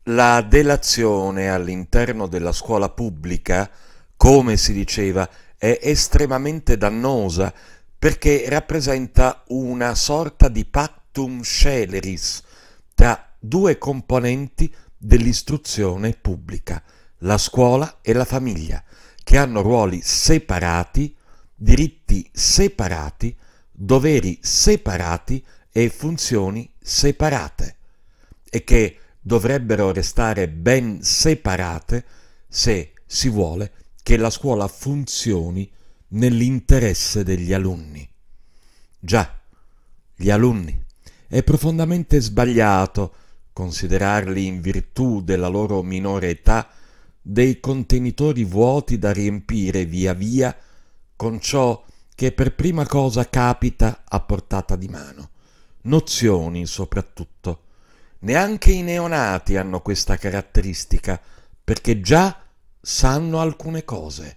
La delazione all'interno della scuola pubblica, come si diceva, è estremamente dannosa perché rappresenta una sorta di pactum sceleris tra due componenti dell'istruzione pubblica, la scuola e la famiglia, che hanno ruoli separati, diritti separati, doveri separati e funzioni separate, e che dovrebbero restare ben separate se si vuole che la scuola funzioni nell'interesse degli alunni. Già, gli alunni. È profondamente sbagliato considerarli, in virtù della loro minore età, dei contenitori vuoti da riempire via via con ciò che per prima cosa capita a portata di mano. Nozioni, soprattutto. Neanche i neonati hanno questa caratteristica, perché già sanno alcune cose.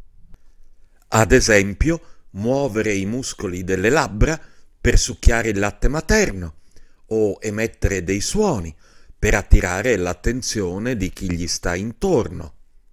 Ad esempio, muovere i muscoli delle labbra per succhiare il latte materno o emettere dei suoni per attirare l'attenzione di chi gli sta intorno.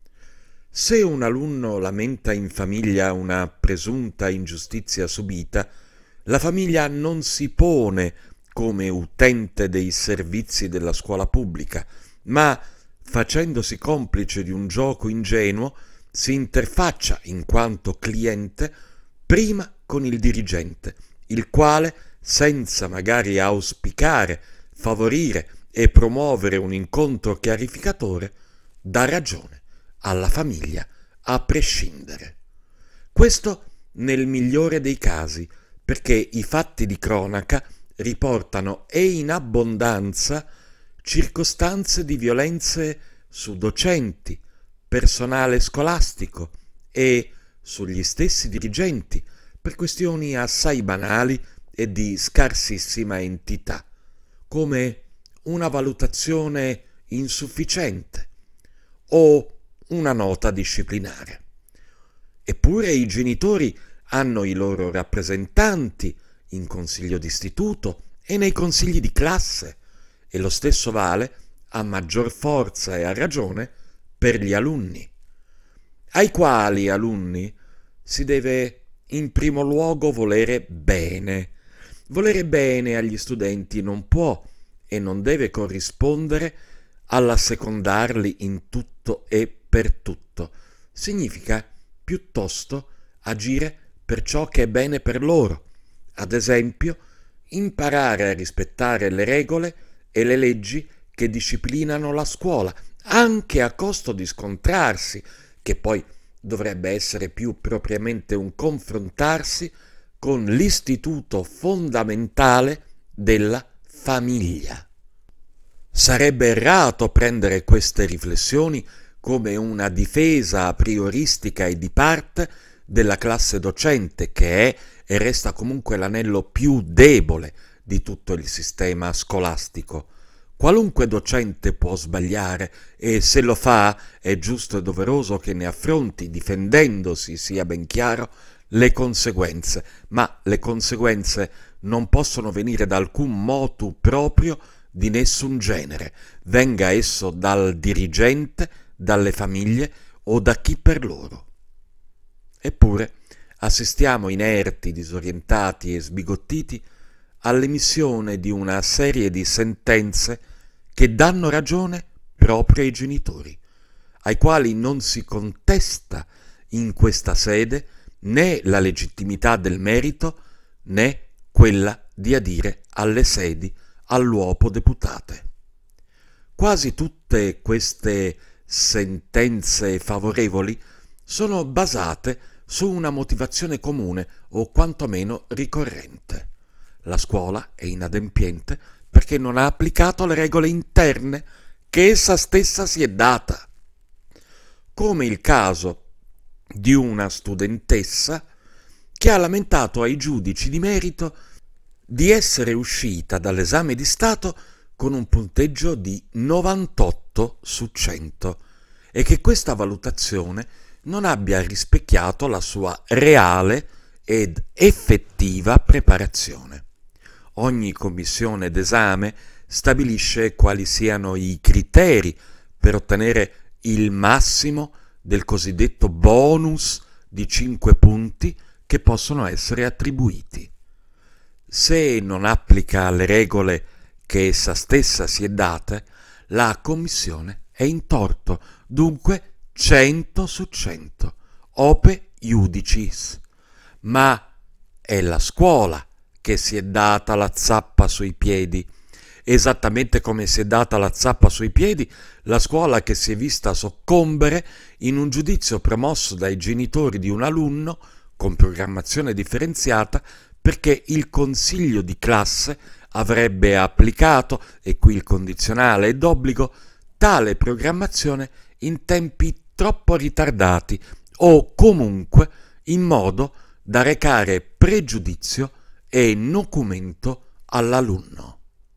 Se un alunno lamenta in famiglia una presunta ingiustizia subita, la famiglia non si pone come utente dei servizi della scuola pubblica, ma, facendosi complice di un gioco ingenuo, si interfaccia in quanto cliente prima con il dirigente, il quale, senza magari auspicare, favorire e promuovere un incontro chiarificatore, dà ragione alla famiglia a prescindere. Questo nel migliore dei casi, perché i fatti di cronaca riportano e in abbondanza circostanze di violenze su docenti, personale scolastico e sugli stessi dirigenti per questioni assai banali e di scarsissima entità, come una valutazione insufficiente o una nota disciplinare. Eppure i genitori hanno i loro rappresentanti in consiglio d'istituto e nei consigli di classe, e lo stesso vale, a maggior forza e a ragione, per gli alunni, ai quali alunni si deve in primo luogo volere bene. Volere bene agli studenti non può e non deve corrispondere all'assecondarli in tutto e per tutto. Significa piuttosto agire per ciò che è bene per loro. Ad esempio, imparare a rispettare le regole e le leggi che disciplinano la scuola, anche a costo di scontrarsi, che poi dovrebbe essere più propriamente un confrontarsi con l'istituto fondamentale della famiglia. Sarebbe errato prendere queste riflessioni come una difesa a prioristica e di parte della classe docente, che è e resta comunque l'anello più debole di tutto il sistema scolastico. Qualunque docente può sbagliare e se lo fa è giusto e doveroso che ne affronti, difendendosi, sia ben chiaro, le conseguenze, ma le conseguenze non possono venire da alcun motu proprio di nessun genere, venga esso dal dirigente, dalle famiglie o da chi per loro. Eppure assistiamo inerti, disorientati e sbigottiti all'emissione di una serie di sentenze che danno ragione proprio ai genitori, ai quali non si contesta in questa sede né la legittimità del merito né quella di adire alle sedi all'uopo deputate. Quasi tutte queste sentenze favorevoli sono basate su una motivazione comune o quantomeno ricorrente. La scuola è inadempiente perché non ha applicato le regole interne che essa stessa si è data, come il caso di una studentessa che ha lamentato ai giudici di merito di essere uscita dall'esame di Stato con un punteggio di 98 su 100 e che questa valutazione non abbia rispecchiato la sua reale ed effettiva preparazione. Ogni commissione d'esame stabilisce quali siano i criteri per ottenere il massimo del cosiddetto bonus di 5 punti che possono essere attribuiti. Se non applica le regole che essa stessa si è date, la commissione è in torto, dunque 100 su 100, ope iudicis. Ma è la scuola che si è data la zappa sui piedi, esattamente come si è data la zappa sui piedi la scuola che si è vista soccombere in un giudizio promosso dai genitori di un alunno con programmazione differenziata perché il consiglio di classe avrebbe applicato, e qui il condizionale è d'obbligo, tale programmazione in tempi troppo ritardati o comunque in modo da recare pregiudizio e nocumento all'alunno.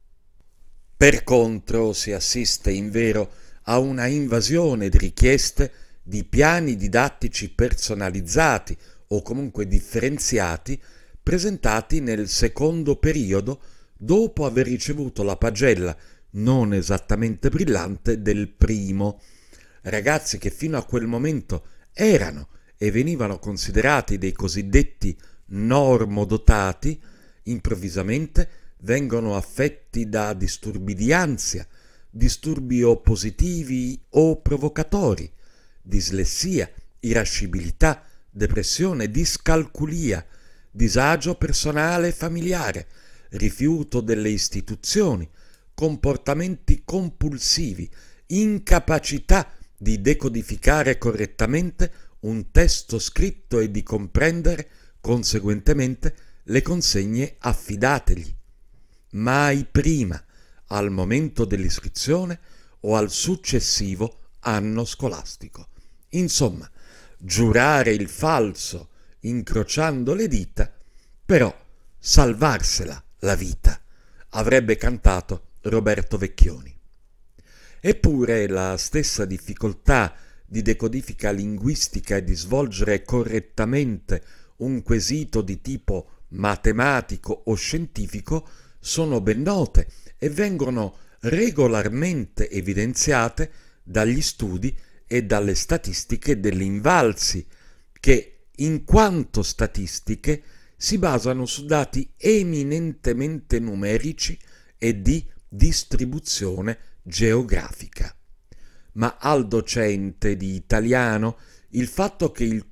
Per contro si assiste invero a una invasione di richieste di piani didattici personalizzati o comunque differenziati presentati nel secondo periodo dopo aver ricevuto la pagella non esattamente brillante del primo. Ragazzi che fino a quel momento erano e venivano considerati dei cosiddetti normodotati, improvvisamente vengono affetti da disturbi di ansia, disturbi oppositivi o provocatori, dislessia, irascibilità, depressione, discalculia, disagio personale e familiare, rifiuto delle istituzioni, comportamenti compulsivi, incapacità di decodificare correttamente un testo scritto e di comprendere conseguentemente le consegne affidategli. Mai prima, al momento dell'iscrizione o al successivo anno scolastico. Insomma, giurare il falso incrociando le dita, però salvarsela la vita, avrebbe cantato Roberto Vecchioni. Eppure la stessa difficoltà di decodifica linguistica e di svolgere correttamente un quesito di tipo matematico o scientifico sono ben note e vengono regolarmente evidenziate dagli studi e dalle statistiche degli invalsi, che in quanto statistiche si basano su dati eminentemente numerici e di distribuzione geografica. Ma al docente di italiano il fatto che il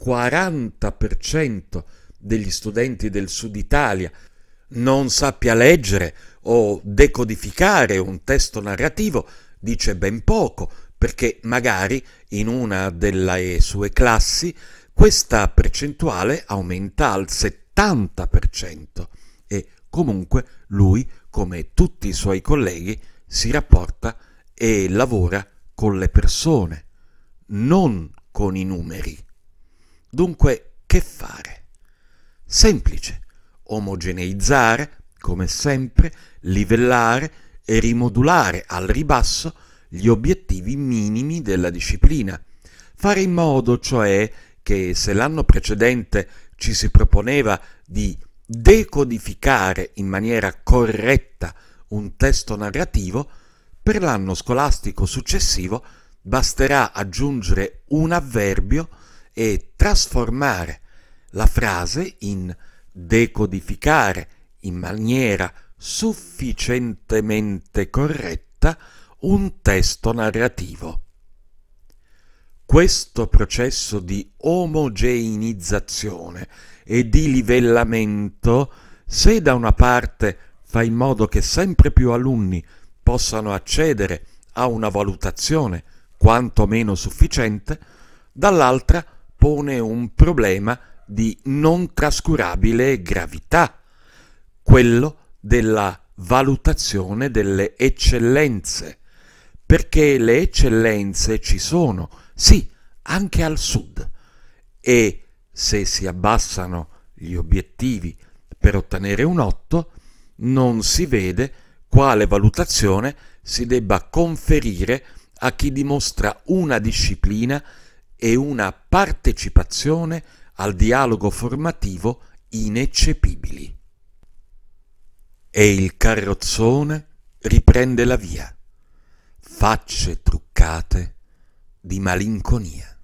40% degli studenti del Sud Italia non sappia leggere o decodificare un testo narrativo dice ben poco, perché magari in una delle sue classi questa percentuale aumenta al 70% e comunque lui, come tutti i suoi colleghi, si rapporta e lavora con le persone, non con i numeri. Dunque, che fare? Semplice: omogeneizzare, come sempre, livellare e rimodulare al ribasso gli obiettivi minimi della disciplina. Fare in modo, cioè, che se l'anno precedente ci si proponeva di decodificare in maniera corretta un testo narrativo, per l'anno scolastico successivo basterà aggiungere un avverbio e trasformare la frase in decodificare in maniera sufficientemente corretta un testo narrativo. Questo processo di omogeneizzazione e di livellamento, se da una parte fa in modo che sempre più alunni possano accedere a una valutazione quanto meno sufficiente, dall'altra pone un problema di non trascurabile gravità, quello della valutazione delle eccellenze, perché le eccellenze ci sono, sì, anche al sud, e se si abbassano gli obiettivi per ottenere un 8, non si vede quale valutazione si debba conferire a chi dimostra una disciplina e una partecipazione al dialogo formativo ineccepibili. E il carrozzone riprende la via. Facce truccate di malinconia.